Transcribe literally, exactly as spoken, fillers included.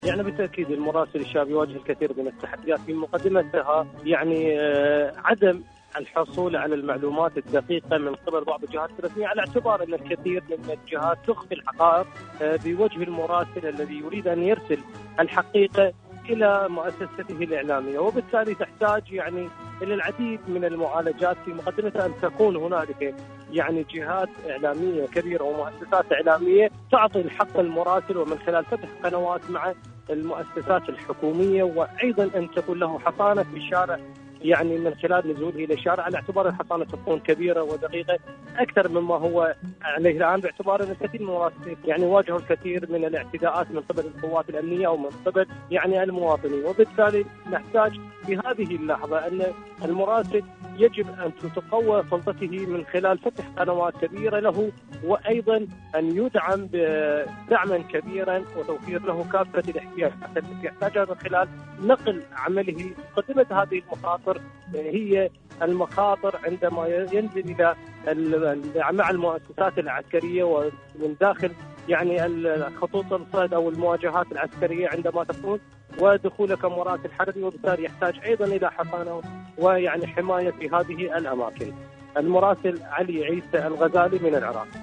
يعني بالتأكيد المراسل الشاب يواجه الكثير من التحديات، في مقدمتها يعني عدم الحصول على المعلومات الدقيقة من قبل بعض الجهات الرسمية، على اعتبار أن الكثير من الجهات تخفي الحقائق بوجه المراسل الذي يريد أن يرسل الحقيقة إلى مؤسسته الإعلامية، وبالتالي تحتاج يعني إلى العديد من المعالجات، في مقدمتها أن تكون هنالك يعني جهات إعلامية كبيرة ومؤسسات إعلامية تعطي الحق المراسل، ومن خلال فتح قنوات مع المؤسسات الحكومية، وأيضا أن تكون له حصانة في الشارع، يعني من خلال نزوله إلى الشارع، على اعتبار الحصانة تكون كبيرة ودقيقة أكثر مما هو عليه الآن، باعتبار أن الكثير من المراسلين يعني واجهوا الكثير من الاعتداءات من قبل القوات الأمنية أو من قبل يعني المواطنين. وبالتالي نحتاج في هذه اللحظة أن المراسل يجب أن تقوى سلطته من خلال فتح قنوات كبيرة له، وأيضا أن يدعم بدعما كبيرا وتوفير له كافة الاحتياجات التي يحتاجها من خلال نقل عمله. مقدمة هذه المخاطر هي المخاطر عندما ينزل إلى مع المؤسسات العسكرية ومن داخل يعني خطوط الصيد أو المواجهات العسكرية عندما تكون، ودخوله كمراسل حربي، وبالتالي يحتاج أيضا إلى حصانة ويعني حماية في هذه الأماكن. المراسل علي عيسى الغزالي من العراق.